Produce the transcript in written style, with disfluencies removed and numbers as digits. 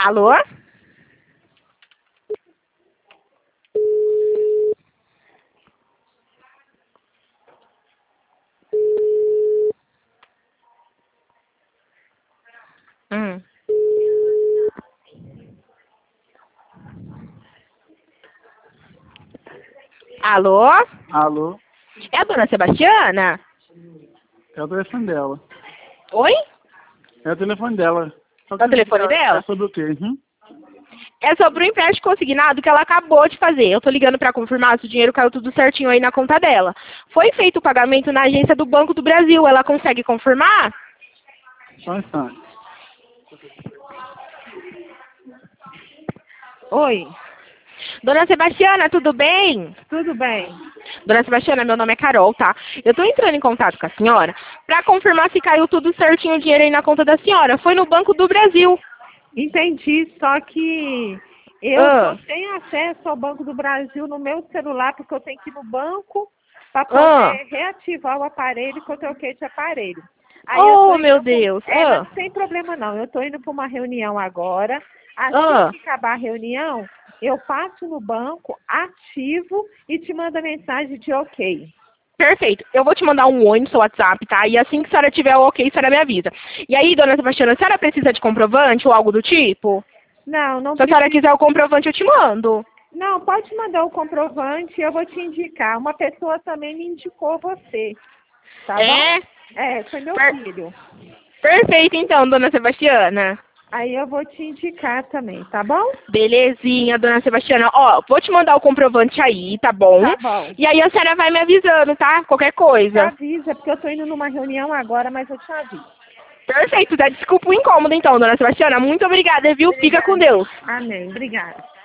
Alô? Hum. Alô? Alô? É a dona Sebastiana? É o telefone dela. Oi? É o telefone dela. É o telefone dela? É sobre o quê? É sobre o empréstimo consignado que ela acabou de fazer. Eu tô ligando pra confirmar se o dinheiro caiu tudo certinho aí na conta dela. Foi feito o pagamento na agência do Banco do Brasil. Ela consegue confirmar? Só um instante. Oi, Dona Sebastiana, tudo bem? tudo bem? Dona Sebastiana, meu nome é Carol, tá? Eu tô entrando em contato com a senhora pra confirmar se caiu tudo certinho o dinheiro aí na conta da senhora. Foi no Banco do Brasil. Entendi, só que eu Ah, só tenho acesso ao Banco do Brasil no meu celular, porque eu tenho que ir no banco para ah. poder reativar o aparelho que eu troquei de aparelho. Aí eu tô Oh, meu indo Deus. não tem problema não, eu tô indo para uma reunião agora. Assim Ah. que acabar a reunião, eu passo no banco, ativo e te mando a mensagem de ok. Perfeito. Eu vou te mandar um oi no seu WhatsApp, tá? E assim que a senhora tiver o ok, a senhora me avisa. E aí, dona Sebastiana, a senhora precisa de comprovante ou algo do tipo? Não, não Se a senhora precisa. quiser o comprovante, eu te mando. Não, pode mandar o comprovante, eu vou te indicar. Uma pessoa também me indicou você, tá bom? É? Foi meu Per- filho. Perfeito, então, dona Sebastiana. Aí eu vou te indicar também, tá bom? Belezinha, dona Sebastiana. Ó, vou te mandar o comprovante aí, tá bom? Tá bom. E aí a senhora vai me avisando, tá? Qualquer Te coisa. avisa, porque eu tô indo numa reunião agora, mas eu te aviso. Perfeito, tá? Desculpa o incômodo, então, dona Sebastiana. Muito obrigada, viu? Fica com Obrigada. Deus. Amém. Obrigada.